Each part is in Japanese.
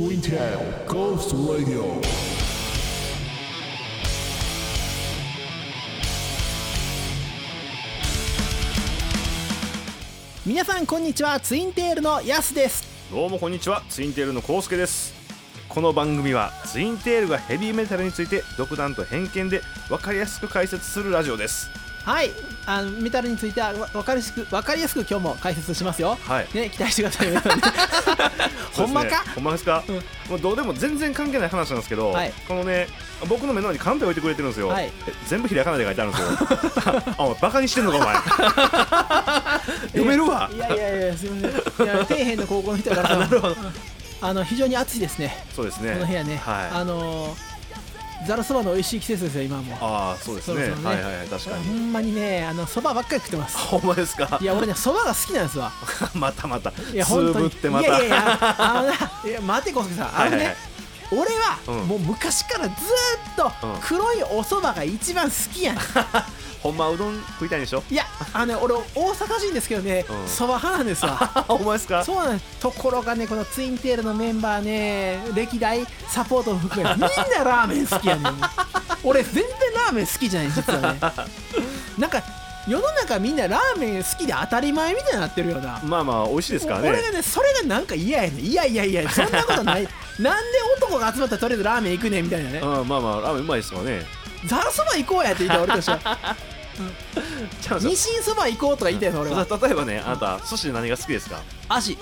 Twin Tail Ghost Radio。 皆さんこんにちは、ツインテールのヤスです。 どうもこんにちは、ツインテールのコウスケです。この番組はツインテールがヘビーメタルについて独断と偏見で分かりやすく解説するラジオです。 はい、メタルについては分かりやすく今日も解説しますよ。 はいね、期待してくださいねほんまか、 ほんまですか、もうどうでも全然関係ない話なんですけど、 はい、 このね、僕の目の前にカンペ置いてくれてるんですよ、 はい、 全部ひらがなで書いてあるんですよお前バカにしてんのかお前読めるわ。 いやすいません、いや底辺の高校の人だからなるほど、 非常に暑いですね。 そうですね、 この部屋ね、 はい、 ざるそばの美味しい季節ですよ今も。 ああそうです ね、はいはいはい、確かにほんまにね、そばばっかり食ってます。 ほんまですか。 いや俺ね、そばが好きなんですわまたいやつぶってまた、 いや待て小杉さん、俺はもう昔からずーっと黒いおそばが一番好きやねんほんまうどん食いたいんでしょ。 いや俺大阪人ですけどね、そば派なんですわお前ですか。 そうなんです。ところがね、このツインテールのメンバーね、歴代サポートの含めみんなラーメン好きやねん俺全然ラーメン好きじゃない実はねなんか世の中みんなラーメン好きで当たり前みたいになってるよな。 まあまあ美味しいですからね。 俺がね、それがなんか嫌やねん。いやそんなことないなんで男が集まったらとりあえずラーメン行くねんみたいなね。 まあまあラーメンうまいですよね。 ざるそば行こうやって言った俺としてはニシンそば行こうとか言いたいの俺は。 例えばね、あなた寿司で何が好きですか。 アジ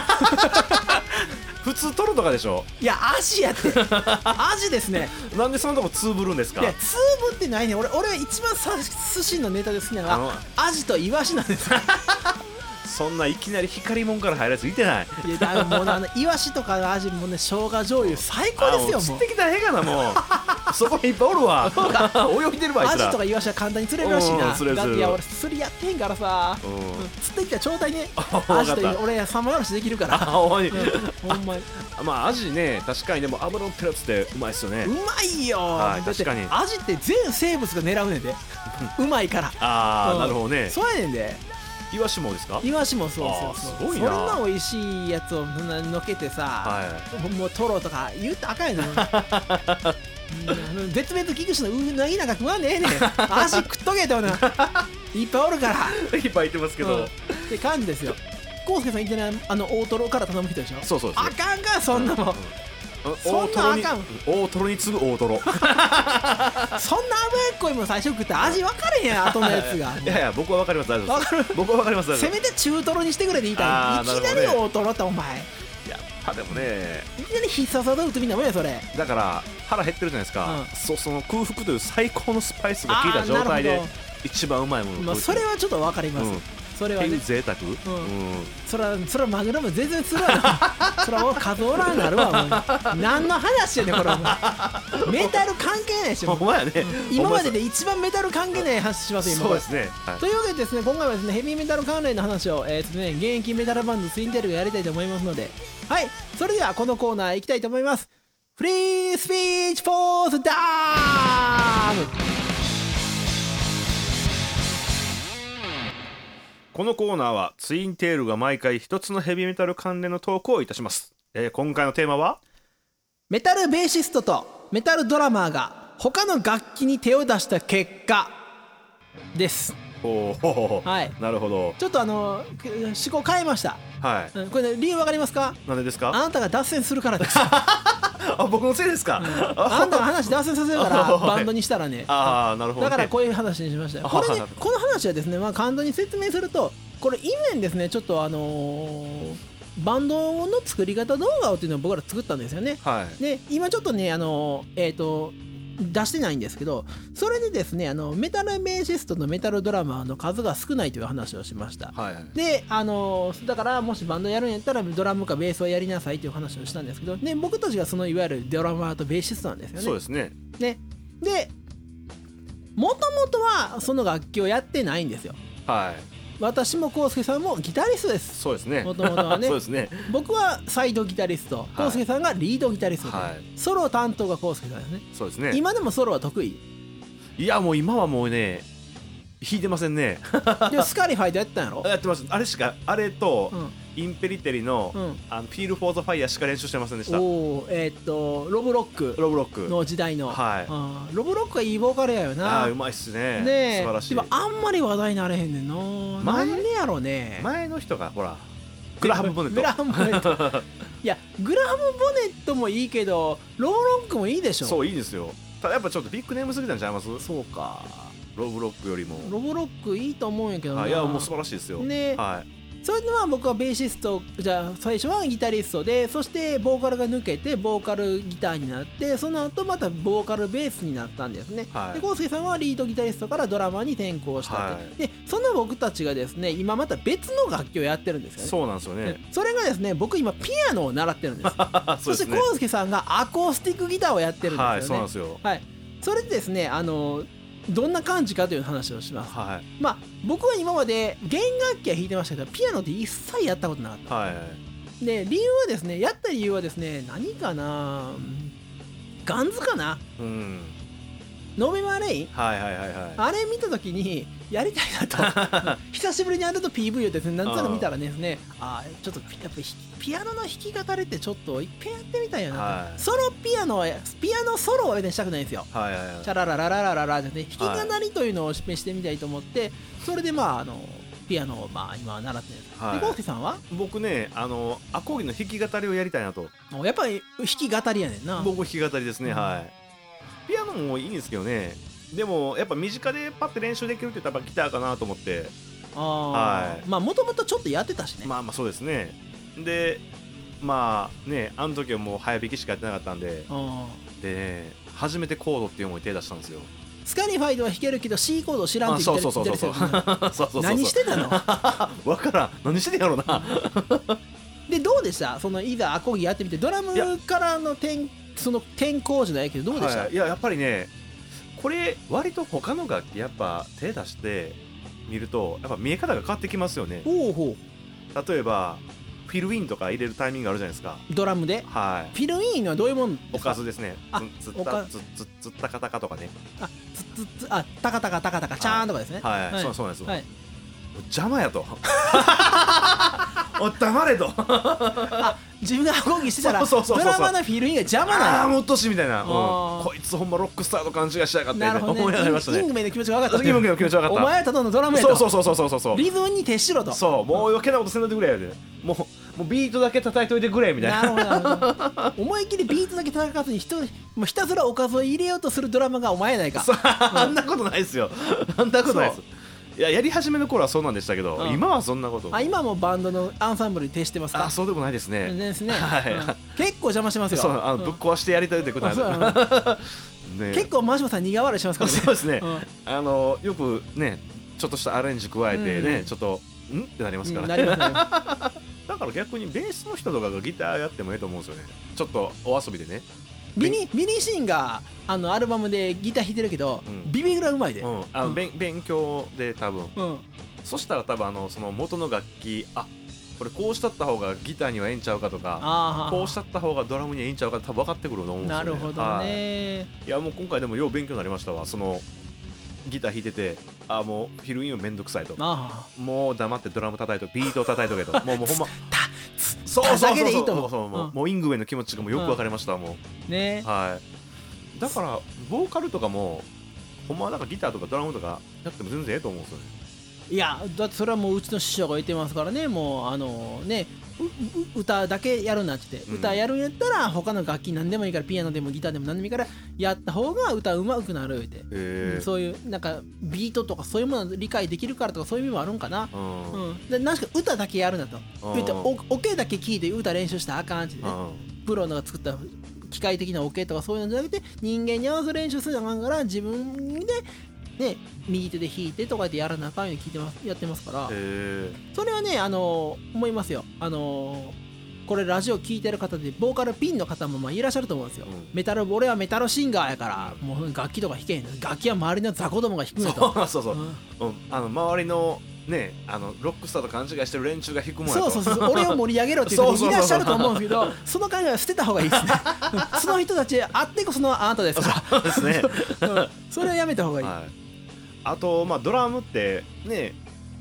普通トロとかでしょ。 いやアジやってアジですね。 なんでそんなとこつぶるんですか。 いやつぶってないね。俺は一番寿司のネタで好きなのはアジとイワシなんですよそんないきなり光もんから入るやついてない。 いやだからもうイワシとかのアジもね、生姜醤油最高ですよ。もう釣ってきたらええかな、もうそこにいっぱいおるわ泳いでるわ。 アジとかイワシは簡単に釣れるらしいな。 釣れるだっていや俺釣りやってへんからさ、釣ってきたらちょうだいね。アジと俺サマーラシできるからほんまにまあアジね、確かにでも油のってるやつってうまいっすよね。 うまいよ、 はい、 だって確かにアジって全生物が狙うねんでうまいから。 なるほどね。 そうやねんで。 イワシもですか。 イワシもそうすごいな。 そんな美味しいやつをのけてさ、もうトロとか言ったらあかんやん絶滅危惧種のうなぎなんか食わんねえねん足食っとけってほないっぱいおるからいっぱいいてますけど、 って感じですよ。コウスケさん言ってない大トロから頼む人でしょ。 そうです、ね、 あかんかそんなもん、そんなあかん。 大トロに次ぐ大トロそんな脂っこいもん最初食って味分かれへんやん後のやつがいや僕は分かります、大丈夫です。僕は分かります。 せめて中トロにしてくれて言いたい。いきなり大トロってお前、 やっぱでもね、 いきなり必殺技打ってみんなもんやそれ。 だから腹減ってるじゃないですか、その空腹という最高のスパイスが効いた状態で一番うまいものをそれはちょっと分かります、それはね、 贅沢、 それはマグロも全然するわなそれは数おらんなるわもう何の話やねんこれメタル関係ないでしょ。 ほんまやね、 今までで一番メタル関係ない話します今。 そうですね、 というわけでですね、今回はですねヘビーメタル関連の話を現役メタルバンドツインテールがやりたいと思いますので、はい、それではこのコーナー行きたいと思います。フリースピーチフォースダーム。 このコーナーはツインテールが毎回一つのヘビーメタル関連のトークをいたします。今回のテーマはメタルベーシストとメタルドラマーが他の楽器に手を出した結果です。 はい、なるほど。 ちょっと思考変えました。 はい、 これ、理由わかりますか。 なんでですか。 あなたが脱線するからです僕のせいですか。 あなたが話脱線させるからバンドにしたらねなるほど、ね、 だからこういう話にしましたよ。これね、この話はですね、簡単に説明すると、これ以前ですね、ちょっとバンドの作り方動画をっていうのを僕ら作ったんですよね。で今ちょっとね出してないんですけど、それでですねメタルベーシストとメタルドラマーの数が少ないという話をしました。でだからもしバンドやるんやったらドラムかベースをやりなさいという話をしたんですけど、ね、僕たちがそのいわゆるドラマーとベーシストなんですよね。 そうですね。 でもともとはその楽器をやってないんですよ。私もコウスケさんもギタリストです。 そうですね。 もともとはねそうですね。 僕はサイドギタリスト、コウスケさんがリードギタリストで、ソロ担当がコウスケさんですね。 そうですね。 今でもソロは得意。 いやもう今はもうね弾いてませんね。 でスカリファイとやったんやろ。 やってます。あれと、 インペリテリの、フィール・フォー・ザ・ファイヤーしか練習してませんでした。 ロブロックの時代の、はい、ロブロックはいいボーカルやよな。 うまいっすね。素晴らしい。 でもあんまり話題になれへんねんな。なんでやろうね。 前の人がほらグラハム・ボネットいやグラハム・ボネットもいいけどロブロックもいいでしょ。 そういいですよ。ただやっぱちょっとビッグネームすぎたんちゃいます？ そうか。 ロブロックよりもロブロックいいと思うんやけどな。 いやもう素晴らしいですよね。はい。 それで僕はベーシストじゃあ最初はギタリストで、そしてボーカルが抜けてボーカルギターになって、その後またボーカルベースになったんですね。はい、でコウスケさんはリードギタリストからドラマーに転向したって、でその僕たちがですね今また別の楽器をやってるんですよね。 そうなんですよね。 それがですね僕今ピアノを習ってるんですそしてコウスケさんがアコースティックギターをやってるんですよね。はい、そうなんですよ。はい、それでですねどんな感じかという話をします。はい、僕は今まで弦楽器は弾いてましたけどピアノって一切やったことなかった。はい、で理由はですねやった理由はですね何かな、ガンズかな、ノベマレイン、あれ見た時にやりたいなと久しぶりにやると PV をですねなんとなく見たらですねちょっとやっぱピアノの弾き語りってちょっと一遍やってみたいよなと、ソロピアノソロは別にしたくないんですよ。チャラララララララじゃね、弾き語りというのを示してみたいと思って、それでピアノを今習ってるんです。でコウスケさんは？ 僕ねアコーギの弾き語りをやりたいなと。 やっぱり弾き語りやねんな。 僕弾き語りですね。はい。ピアノもいいんですけどね。でもやっぱ身近でパッて練習できるって言ったらギターかなと思って。 はい。もともとちょっとやってたしね。 そうですね。であの時はもう早弾きしかやってなかったんで、で初めてコードっていう思い手出したんですよ。 スカニファイドは弾けるけど C コード知らんって言ってる。そう何してたの？ わからん。何してんやろな。 でどうでした？いざアコギやってみてドラムからの転向じゃないけどどうでした？ やっぱりねこれ割と他の楽器やっぱ手出して見るとやっぱ見え方が変わってきますよね。例えばフィルインとか入れるタイミングあるじゃないですかドラムで。はい。フィルインはどういうもんですか？ おかずですね。つったかたかとかね。 たかたかたかたかちゃーんとかですね。 はい、そうなんですよ。邪魔やとお黙れと自分がアコギしてたらドラマのフィルインが邪魔なの。 もっとしみたいな、こいつほんまロックスターと勘違いしやがって思い上がりましたね。 イングメンの気持ちが分かった。 イングメンの気持ちが分かった。 お前はただのドラムやと。 そうリズムに徹しろと。 そう、もう余計なことせんといてくれやで。もうビートだけ叩いといてくれみたいな。 なるほど。思い切りビートだけ叩かずにひたすらおかずを入れようとするドラマがお前やないか。 あんなことないですよ。あんなことないです。やり始めの頃はそうなんでしたけど、今はそんなこと。 今もバンドのアンサンブルに徹してますか？ そうでもないですね。 ですね。結構邪魔してますよ。 そう、ぶっ壊してやりたいってことなんで。 結構真島さん苦笑いしますからね。 そうですね。よくねちょっとしたアレンジ加えてねちょっとってなりますから。 なりますね。 だから逆にベースの人とかがギターやってもいいと思うんですよね。ちょっとお遊びでね。 ビニーシーンがアルバムでギター弾いてるけど、ビビぐらいうまいで。 勉強で多分。そしたら多分その元の楽器これこうしたった方がギターにはええんちゃうかとか、こうしたった方がドラムにはええんちゃうかって多分分かってくると思うんですよね。 なるほどね。 いやもう今回でもよう勉強になりましたわ。ギター弾いててもうフィルインはめんどくさいと、もう黙ってドラム叩いとビートを叩いとけともうほんまもうイングウェイの気持ちがもうよく分かりましたもうね。はい。だからボーカルとかもほんまなんかギターとかドラムとかやっても全然ええと思うんですよね。 いやだってそれはもううちの師匠が言ってますからね。もう歌だけやるなって言って、歌やるんやったら他の楽器何でもいいからピアノでもギターでも何でもいいからやった方が歌うまくなるって、そういうなんかビートとかそういうもの理解できるからとかそういう意味もあるんかな。で何しか歌だけやるなと言ってオケだけ聴いて歌練習したらあかんってね。プロのが作った機械的なオケとかそういうのじゃなくて人間に合わせる練習するのがあかんから自分で右手で弾いてとかでやらなあかんようにやってますから、それはね思いますよ。これラジオ聴いてる方でボーカルピンの方もいらっしゃると思うんですよ。俺はメタルシンガーやからもう楽器とか弾けへん。楽器は周りの雑魚どもが弾くのと。 そう周りのロックスターと勘違いしてる連中が弾くもんやと。 そう俺を盛り上げろっていう人いらっしゃると思うんですけど、その考えは捨てた方がいいですね。その人たちあってこそのあなたですから。そうですね。それはやめた方がいい。 あとドラムってね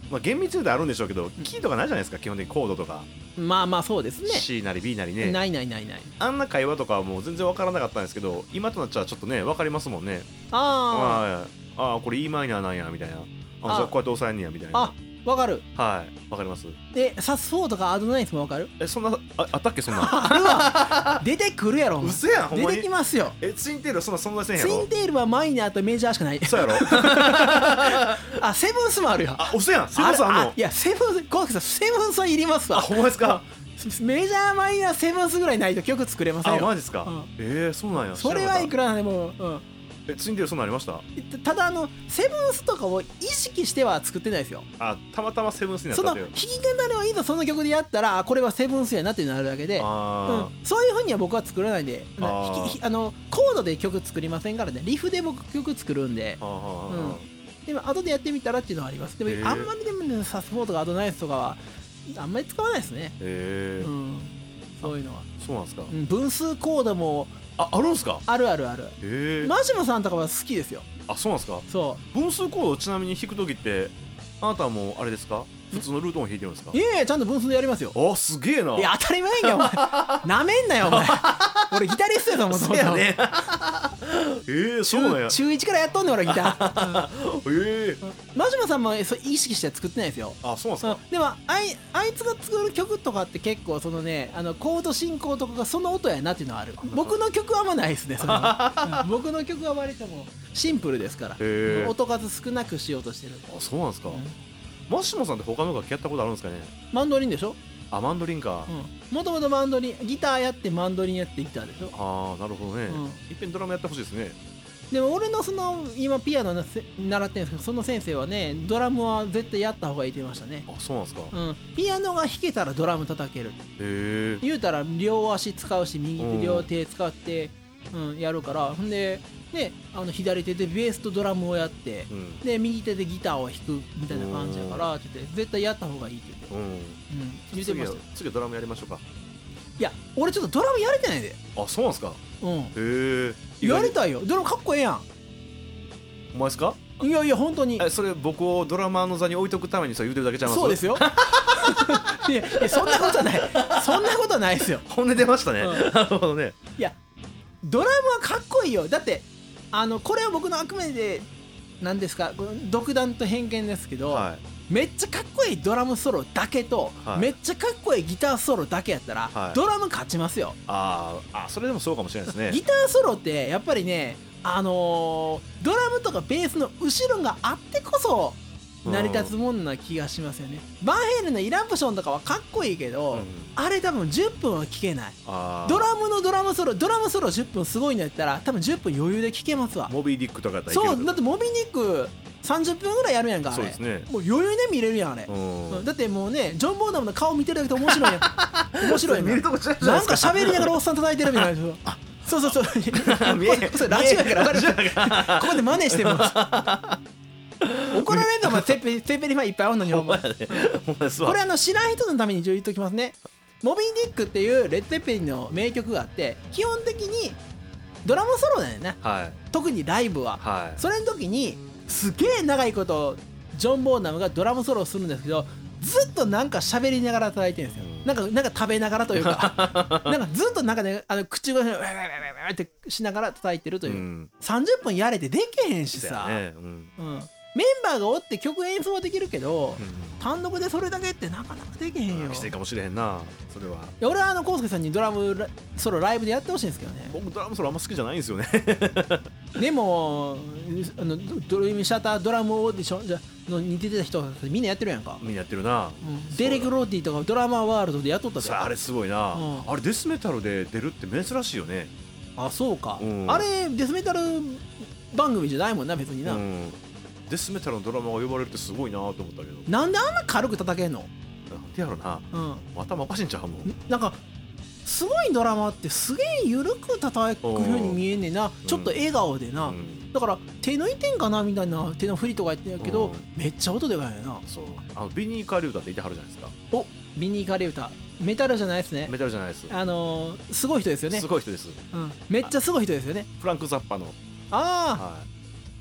まあ、厳密に言うとあるんでしょうけど、キーとかないじゃないですか、基本的にコードとか。 まあまあそうですね。 C なり B なりね。 ないあんな会話とかはもう全然わからなかったんですけど、今となっちゃちょっとね、わかりますもんね。ああ、これ E マイナーなんやみたいな。じゃあこうやって押さえんねやみたいな。 わかる。 はい、わかります。 サス4とかアドナインスもわかる？ そんな あったっけ、そんな。 あるわ。出てくるやろ。 うせやん、ほんまに。 出てきますよ。 ツインテールはそんな存在せんやろ。 ツインテールはマイナーとメジャーしかない。 そうやろ。 セブンスもあるよ。 うせやん、セブンスあんの。 いや、セブンス、コウスケさん、セブンスはいりますわ。 ほんまですか。 メジャーマイナーセブンスぐらいないと曲作れませんよ。 マジですか。そうなんや。 それはいくらでも。 ツインテールそんなんありました？ ただセブンスとかを意識しては作ってないですよ。 たまたまセブンスになったっていう。 その弾き語りをいざその曲でやったらこれはセブンスやなってなるだけで、そういう風には僕は作らないんで、コードで曲作りませんからね。リフで僕曲作るんで、でも後でやってみたらっていうのはあります。でもあんまりでもね、サス4とかアドナイスとかはあんまり使わないですね。そういうのは。 そうなんですか。 分数コードもあるんすか。 ある。マシモさんとかは好きですよ。 そうなんですか。 そう。 分数コードちなみに弾くときってあなたはもうあれですか、普通のルート音弾いてるんですか？ いやちゃんと分数でやりますよ。 すげえな。 いや当たり前やんお前。なめんなよお前。俺ギタリストやぞもともと。そうやね。 そうなんや。 中1からやっとんねん俺ギター。マシモさんも意識して作ってないですよ。 そうなんですか。 でもあいつが作る曲とかって結構そのね、コード進行とかがその音やなっていうのはある。僕の曲はあんまないですね。僕の曲は割ともシンプルですから、音数少なくしようとしてる。 そうなんですか。マシモさんって他の楽器やったことあるんですかね？ マンドリンでしょ。 マンドリンか。 もともとマンドリン、ギターやってマンドリンやってギターでしょ。 なるほどね。いっぺんドラムやってほしいですね。 でも俺の今ピアノ習ってるんですけど、その先生はね、ドラムは絶対やった方がいいって言いましたね。 そうなんですか。 ピアノが弾けたらドラム叩ける。言うたら両足使うし右手両手使ってやるから。ほんでね、左手でベースとドラムをやって、で右手でギターを弾くみたいな感じやからって言って、絶対やった方がいいって言ってました。 次はドラムやりましょうか。 いや俺ちょっとドラムやれてないで。 そうなんですか。 やりたいよ。ドラムかっこええやん。 お前ですか？ いや本当に。 それ僕をドラマーの座に置いとくためにそう言うてるだけちゃいます？ そうですよ。いやそんなことない。そんなことないですよ。 本音出ましたね。なるほどね。 いやドラムはかっこいいよ。だってこれは僕のあくまで何ですか、独断と偏見ですけど、めっちゃかっこいいドラムソロだけと、めっちゃかっこいいギターソロだけやったら、ドラム勝ちますよ。 それでもそうかもしれないですね。 ギターソロってやっぱりね、ドラムとかベースの後ろがあってこそ成り立つもんな気がしますよね。バンヘイレンのイラプションとかはかっこいいけど、あれ多分10分は聴けない。ドラムソロ10分すごいんだったら多分10分余裕で聴けますわ。 モビーディックとかだったらいける。 そうだってモビーディック30分ぐらいやるやんかあれ。 そうですね。 もう余裕で見れるやんあれ。だってもうね、ジョン・ボーダムの顔見てるだけで面白いやん。面白いやん。なんか喋りながらおっさん叩いてるみたいな。そうそれラジオやから分かる。ここで真似しても怒られんのもセッペリファンいっぱいあるのに。これ知らん人のために一応言っときますね。モビーディックっていうレッド・ゼッペリンの名曲があって、基本的にドラムソロだよね、特にライブは、それの時にすげえ長いことジョン・ボーダムがドラムソロをするんですけど、ずっとなんか喋りながら叩いてるんですよ。なんか食べながらというかなんかずっとなんかね、口がウェーってしながら叩いてるという、30分やれてでけへんしさ、メンバーがおって曲演奏はできるけど、単独でそれだけってなかなかできへんよ。 きついかもしれへんなそれは。 俺はコウスケさんにドラムソロライブでやってほしいんですけどね。 僕ドラムソロあんま好きじゃないんですよね。 でもドリームシャッタードラムオーディションに出てた人がみんなやってるやんか。 みんなやってるな。 デレク・ローティとかドラマーワールドでやっとったで。 あれすごいな。あれデスメタルで出るって珍しいよね。 そうか。あれデスメタル番組じゃないもんな別にな。 デスメタルのドラマが呼ばれるってすごいなと思ったけど、 なんであんな軽く叩けんの？ なんでやろな、頭おかしいんちゃうもん。 なんかすごいドラマってすげえ緩く叩くように見えんねんな。ちょっと笑顔でな、だから手抜いてんかなみたいな手の振りとか言ってんやけど、めっちゃ音でかいよな。 そう、ビニー・カリウタっていてはるじゃないですか。 ビニー・カリウタメタルじゃないですね。 メタルじゃないです。 すごい人ですよね。 すごい人です。 めっちゃすごい人ですよね。 フランク・ザッパの。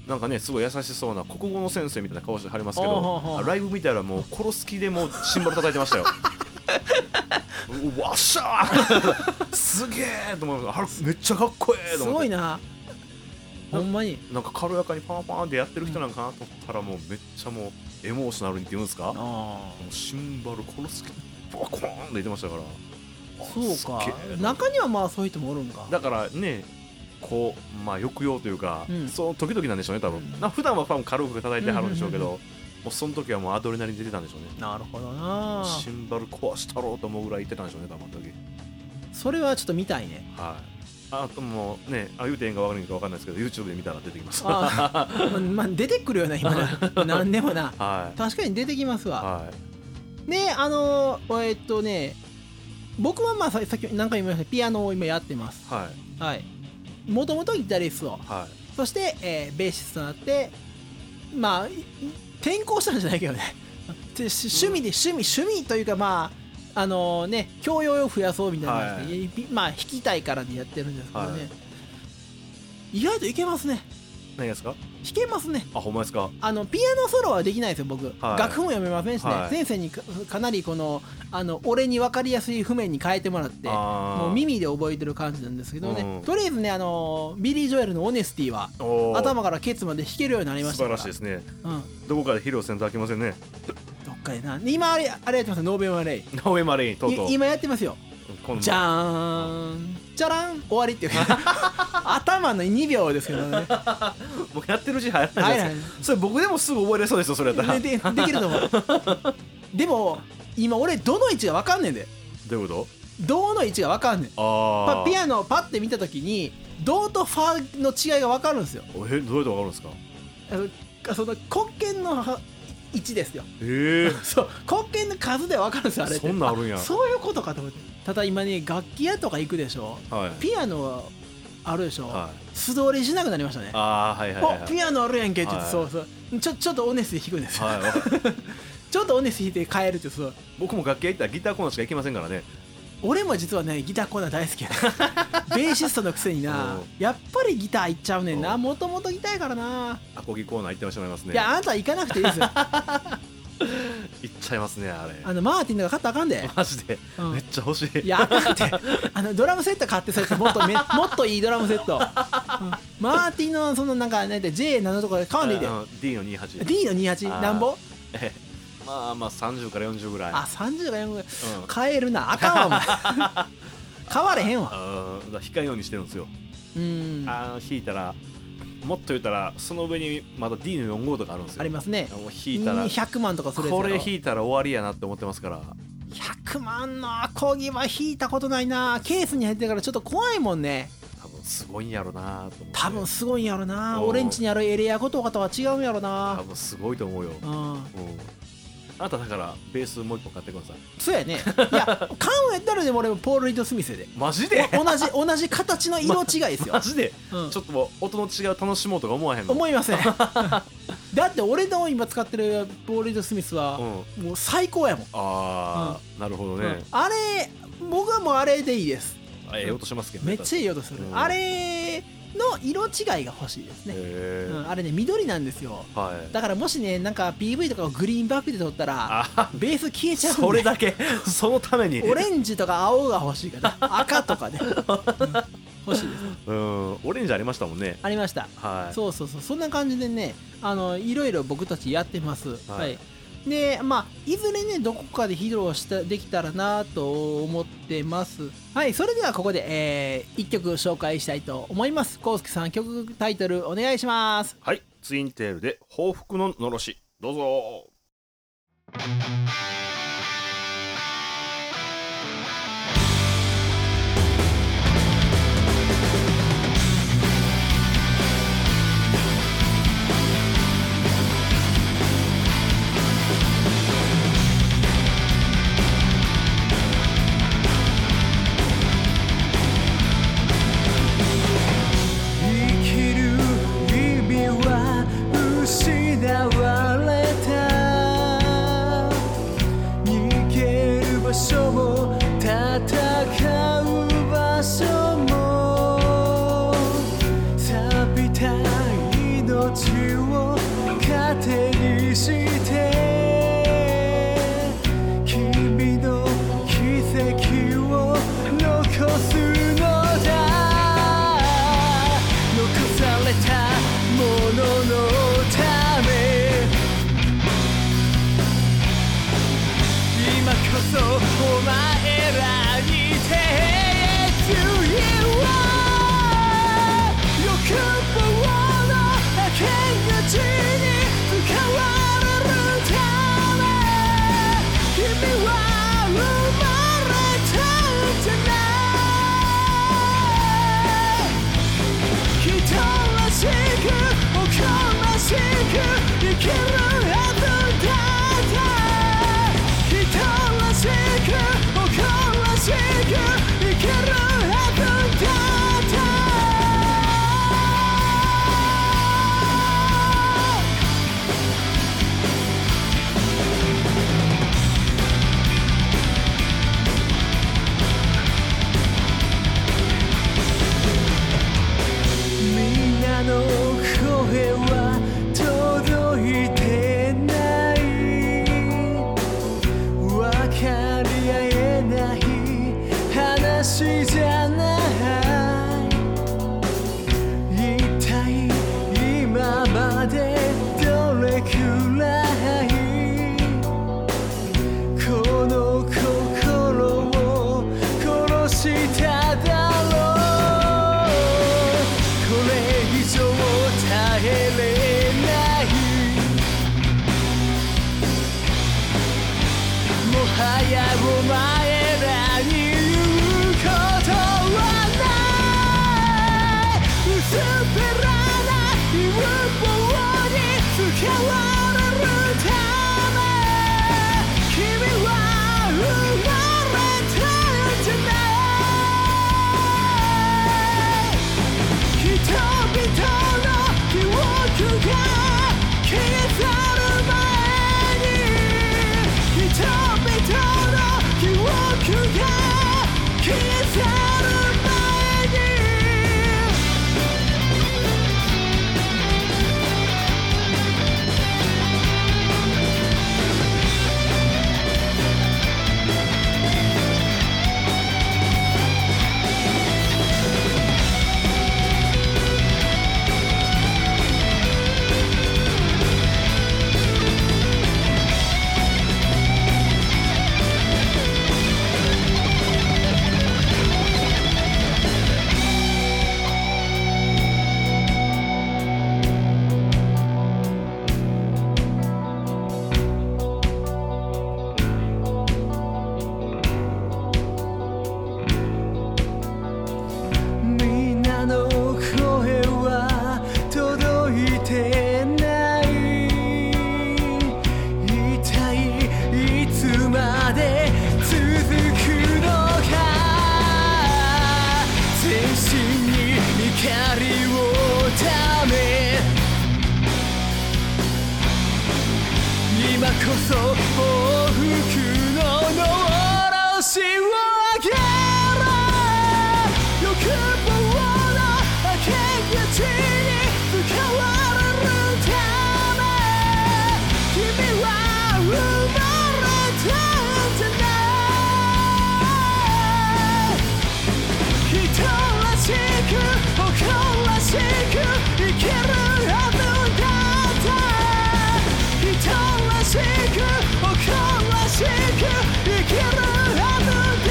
なんかねすごい優しそうな国語の先生みたいな顔してはりますけど、ライブ見たらもう殺す気でもうシンバル叩いてましたよわっしゃーすげえと思う、めっちゃかっこええと思って、 すごいなほんまに。 なんか軽やかにパンパンってやってる人なんかなと思ったら、もうめっちゃもうエモーショナルにっていうんですか、もうシンバル殺す気バコーンって言ってましたから。 そうか、中にはまあそういう人もおるんか。 だからねこうまあ抑揚というか、その時々なんでしょうね多分、普段は多分軽く叩いてはるんでしょうけど、もうその時はもうアドレナリン出てたんでしょうね。 なるほどな。 シンバル壊したろうと思うぐらい言ってたんでしょうね多分あの時。 それはちょっと見たいね。 はい。あともうね、言うてんか悪いんか分かんないですけど YouTube で見たら出てきます。 まあ出てくるよね今何でもな、 はい、 確かに出てきますわ。 はい、 でね僕はまあさっき何回も言いましたピアノを今やってます。 はい、 はい、もともとギタリスト、 はい、 そして、ベーシストになってまあ転校したんじゃないけどね趣味というかまあ教養を増やそうみたいな感じで、まあ弾きたいからでやってるんですけどね、意外といけますね。 何ですか？ 弾けますね。 あ、ほんまですか？ ピアノソロはできないですよ僕、楽譜も読めませんしね、先生にかなりこの俺に分かりやすい譜面に変えてもらってもう耳で覚えてる感じなんですけどね、とりあえずねビリー・ジョエルのオネスティは頭からケツまで弾けるようになりましたから。 素晴らしいですね、どこかで披露せんとあきませんね。 どっかでな。今あれやってますよ、ノーベマレイ。 ノーベマレイとうとう今やってますよ。じゃーんじゃらん終わりっていう頭の2秒ですけどねもうやってるうちに早いじゃないですか。それ僕でもすぐ覚えれそうですよそれやったら。 できると思うでも今俺どの位置が分かんねんで。 どういうこと？ ドの位置が分かんねん。ピアノをパッて見た時にドとファの違いが分かるんですよ。 どうやって分かるんですか？ その黒鍵の位置ですよ。そう黒鍵の数で分かるんですよあれって。 そんなんあるんや。 そういうことかと思って。ただ今ね楽器屋とか行くでしょ、ピアノあるでしょ、素通りしなくなりましたね。ピアノあるやんけって言って、そうそうちょっとオネスで弾くんですよ、ちょっとオネス弾いて帰るって。そう僕も楽器屋行ったらギターコーナーしか行きませんからね。 俺も実はねギターコーナー大好きやベーシストのくせになやっぱりギター行っちゃうねんな。もともとギターやからな。 アコギコーナー行ってしまいますね。 いやあなたは行かなくていいですよ行っちゃいますねあれ。 マーティンとか買ったらあかんで。 マジで、めっちゃ欲しい。 いやあかんてドラムセット買ってそれもっといいドラムセット、マーティンのそのなんかJ7のところで買わんでいいで、 D の28 D の28なんぼまあ30から40ぐらい。 30から40ぐらい、買えるな。あかんわお前買われへんわ。 弾かんようにしてるんですよ。弾いたらもっと言ったらその上にまだ D の4号とかあるんですよ。 ありますね。 もう弾いたら 100万とかするやつ。 これ弾いたら終わりやなって思ってますから。 100万のアコギは弾いたことないな。ケースに入ってからちょっと怖いもんね。 多分すごいんやろなと思って。 多分すごいんやろな。俺んちにあるエレアコとかとは違うんやろな。 多分すごいと思うよ。あなただからベースもう一個買ってください。 そうやね。いや買うんやったらでも俺もポール・リード・スミスで。 マジで同じ形の色違いですよ。 マジで、ちょっともう音の違う楽しもうとか思わへんの？ 思いませんだって俺の今使ってるポール・リード・スミスはもう最高やもん。 なるほどね。 あれ僕はもうあれでいいです。 ええ音しますけどね。 めっちゃいい音する。あれの色違いが欲しいですね。あれね緑なんですよ。だからもしねなんか PV とかをグリーンバックで撮ったらベース消えちゃうんで。 それだけそのためにオレンジとか青が欲しいから赤とかね欲しいです。 オレンジありましたもんね。 ありました。そうそんな感じでねいろいろ僕たちやってます。でいずれねどこかで披露できたらなと思ってます。はい、それではここで、1曲紹介したいと思います。康介さん曲タイトルお願いします。 はい、ツインテールで報復ののろしどうぞ。 失われた今こそ報復ののろしを上げろ欲望の明け口に使われるため君は生まれたんじゃない人らしく誇らしく生きるはずだった人らしく誇らしく生きるはずだ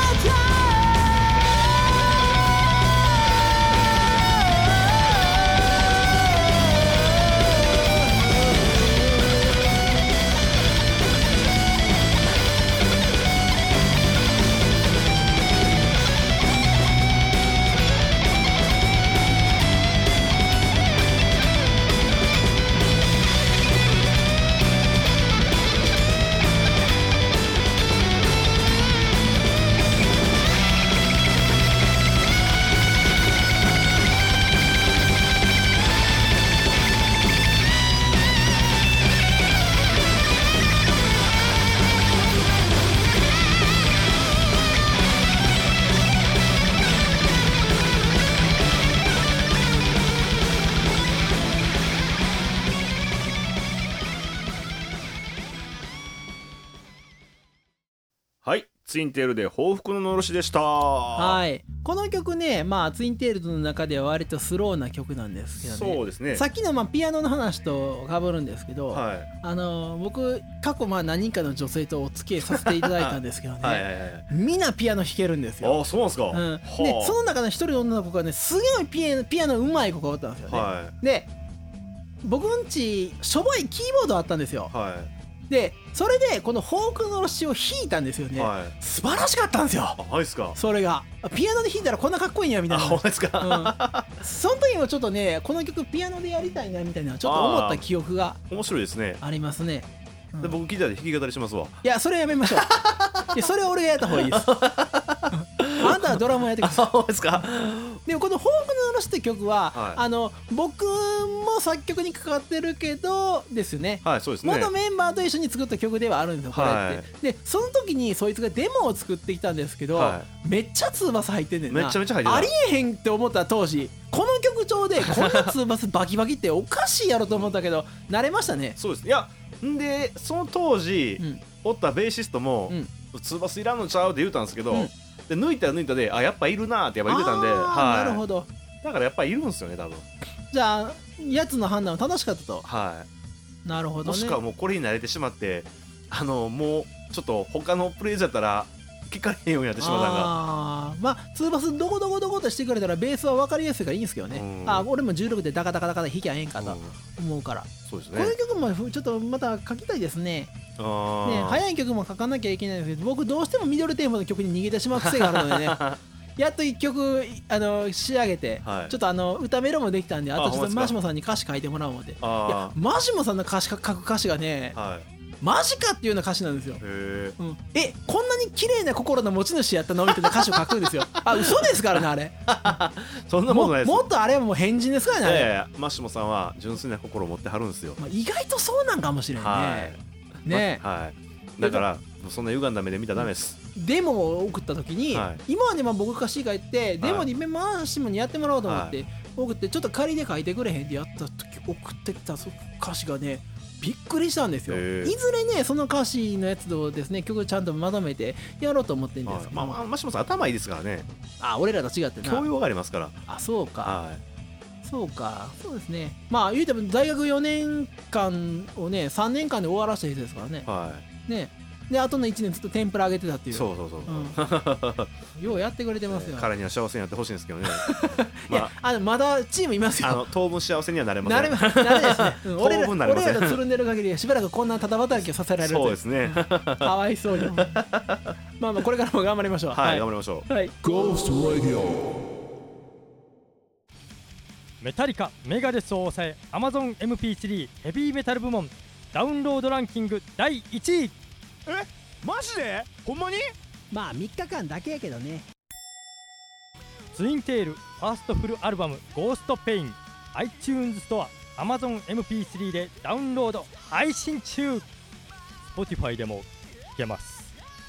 はい、ツインテールで報復ののろしでした。 はい、この曲ね、ツインテールズの中では割とスローな曲なんですけどね。 そうですね。 さっきのピアノの話と被るんですけど、はい、僕過去何人かの女性とお付き合いさせていただいたんですけどねみんなピアノ弾けるんですよ。 あ、そうなんですか。 でその中の一人の女の子がねすげえピアノうまい子がおったんですよね。で僕んちしょぼいキーボードあったんですよ。でそれでこのフォークのろしを弾いたんですよね。素晴らしかったんですよ。 はいですか。 それがピアノで弾いたらこんなかっこいいんやみたいな。 そうですか。 その時もちょっとねこの曲ピアノでやりたいなみたいなちょっと思った記憶が面白いですね。 ありますね。 で僕ギターで弾き語りしますわ。 いやそれやめましょう。それ俺がやった方がいいです。あんたはドラムをやってください。 そうですか。 でもこの「フォークののろし」って曲は、僕も作曲に関わってるけどですよね。 はい、そうですね。 元メンバーと一緒に作った曲ではあるんですよこれって。でその時にそいつがデモを作ってきたんですけど、めっちゃツーバス入ってんねんな。 めちゃめちゃ入ってる。 ありえへんって思った当時この曲調でこんなツーバスバキバキっておかしいやろと思ったけど慣れましたね。 そうです。いやんでその当時、おったベーシストも、ツーバスいらんのちゃうって言うたんですけど、で抜いたら抜いたでやっぱいるなってやっぱ言ってたんで、 なるほど。 だからやっぱいるんですよね多分。 じゃあやつの判断は正しかったと。なるほどね。 もしくはもうこれに慣れてしまってもうちょっと他のプレイヤーだったら聞かれへんようになってしまったんが。 ツーバスどこどこどことしてくれたらベースは分かりやすいからいいんですけどね。俺も16でダカダカダカで弾きゃええんかと思うから。 そうですね。 この曲もちょっとまた書きたいですね。早い曲も書かなきゃいけないんですけど僕どうしてもミドルテンポの曲に逃げてしまう癖があるのでねやっと1曲仕上げて、ちょっと歌メロもできたんであとちょっとマシモさんに歌詞書いてもらおうので。いやマシモさんの書く歌詞がね、マジかっていうような歌詞なんですよ。こんなに綺麗な心の持ち主やったのみたいな歌詞を書くんですよ。嘘ですからねあれ。 そんなことないです。 もっとあれはもう変人ですからね。 いやいやマシモさんは純粋な心を持ってはるんですよ。 意外とそうなんかもしれないね。 だからもうそんな歪んだ目で見たらダメです。 デモを送った時に、今はね僕が歌詞書いてデモに回しもにやってもらおうと思って送って、ちょっと仮で書いてくれへんってやった時送ってきた歌詞がねびっくりしたんですよ。いずれねその歌詞のやつをですね曲ちゃんとまとめてやろうと思ってるんです。 マシモさん頭いいですからね。 俺らと違ってな教養がありますから。 そうか、そうか、そうですね。言うても大学4年間をね3年間で終わらせた人ですからね。ねであとの1年ずっと天ぷら揚げてたっていう。そう、ようやってくれてますよ。 彼には幸せになってほしいんですけどね。 まだチームいますよ。 当分幸せにはなれません。 なれですね。俺らとつるんでる限りしばらくこんなただ働きをさせられる。 そうですね。 かわいそうに。これからも頑張りましょう。 頑張りましょう。 Ghost Radio。 メタリカ、メガデスを抑え Amazon MP3 ヘビーメタル部門ダウンロードランキング第1位。 マジで？ほんまに ？3日間だけやけどね。 ツインテールファーストフルアルバムゴーストペイン iTunes ストア Amazon MP3 でダウンロード配信中。 Spotify でも聴けます。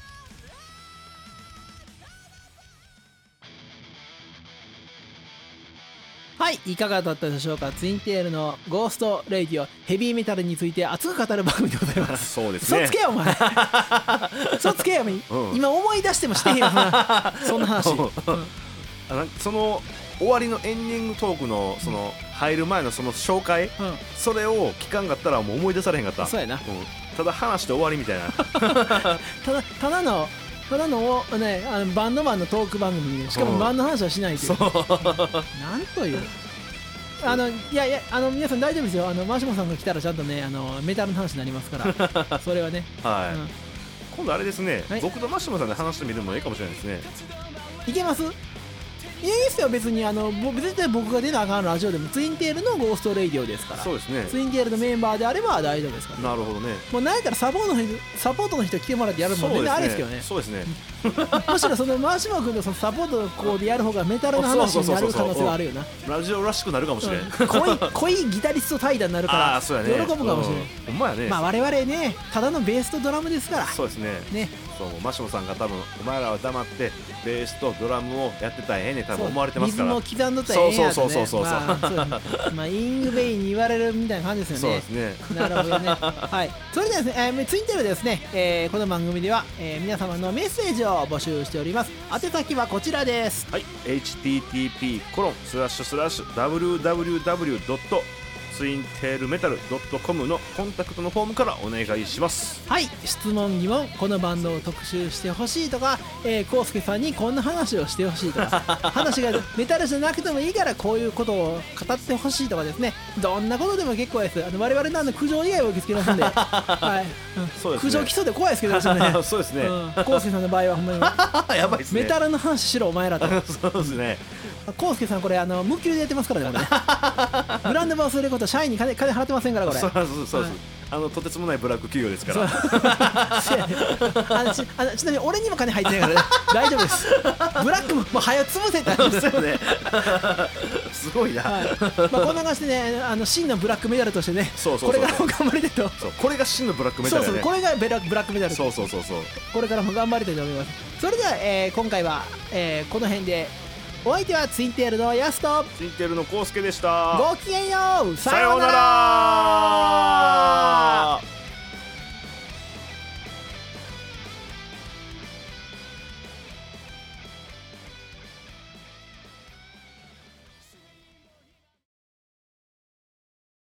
はい、いかがだったでしょうか。ツインテールのゴーストレイディオヘビーメタルについて熱く語る番組でございます。 そうですね。 嘘つけよお前。嘘つけよ、今思い出してもしてへんよそんな話。 その終わりのエンディングトークのその入る前のその紹介、それを聞かんかったらもう思い出されへんかった。 そうやな。 ただ話して終わりみたいな。 ただのね、バンドマンのトーク番組でしかもバンドの話はしないという。なんという。いや皆さん大丈夫ですよ。マシモさんが来たらちゃんとねメタルの話になりますからそれはね。 今度あれですね、僕とマシモさんで話してみるのもいいかもしれないですね。 いけます？いやいいっすよ別に絶対僕が出なあかんラジオでもツインテールのゴーストレイディオですから。 そうですね。 ツインテールのメンバーであれば大丈夫ですから、 なるほどね。 もう何やったらサポートの人来てもらってやるのも全然あれですけどね。 そうですね。 むしろそのマシモ君のそのサポートの子でやる方がメタルの話になる可能性があるよな。 ラジオらしくなるかもしれん。 濃いギタリスト対談になるから喜ぶかもしれん。 ほんまやね。 我々ねただのベースとドラムですから。 そうですね。そうマシモさんが多分お前らは黙ってベースとドラムをやってたらええね多分思われてますから。 リズムを刻んどったらええんやとね。 そうイングベインに言われるみたいな感じですよね。 そうですね。 なるほどね。はい。それではですね、ツインテールですね、この番組では、皆様のメッセージを募集しております。宛先はこちらです。 はい。http://www. ツインテールメタル .com のコンタクトのフォームからお願いします。 はい。質問疑問このバンドを特集してほしいとか、コウスケさんにこんな話をしてほしいとか話がメタルじゃなくてもいいからこういうことを語ってほしいとかですね、どんなことでも結構です。我々の苦情以外を受け付けますんではい、 そうですね、 苦情来そうで怖いですけどねそうですね、 コウスケさんの場合はほんまにやばいですね。 メタルの話しろお前らとそうですね。 コウスケさんこれ無給でやってますからねこれねブランドバーすること社員に金払ってませんからこれ。 そうです、とてつもないブラック企業ですから。 ちなみに俺にも金入ってないからね大丈夫です。ブラックもう早潰せって話ですよねすごいな、 こんな感じでね真のブラックメダルとしてねこれからも頑張りたいと。 これが真のブラックメダルね。 そうこれがブラックメダル。 そうこれからも頑張りたいと思います。それでは、今回は、この辺でお相手はツインテールのヤスとツインテールのコウスケでした。 ごきげんよう。 さようなら。